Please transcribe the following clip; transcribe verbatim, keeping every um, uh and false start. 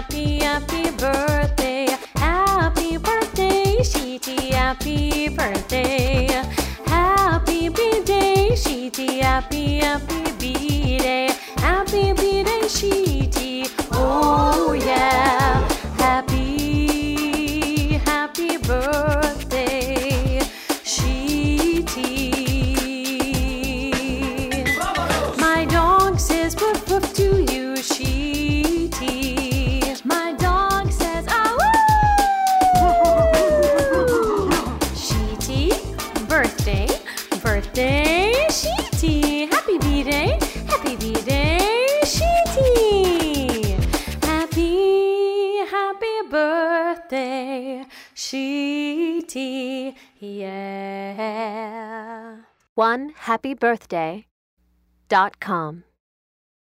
happy, happy birthday. Happy birthday, Sheety, happy birthday. Happy B-day, Sheety, happy, happy B-day. Happy B-day, Sheety, oh yeah. Happy, happy birthday, Sheety. My dog says woof woof to you, Sheety. My dog says ah woo. Sheety, birthday, birthday, Sheety. Happy B-day, happy B-day, Sheety. Happy, happy birthday, Sheety, yeah. one happy birthday dot com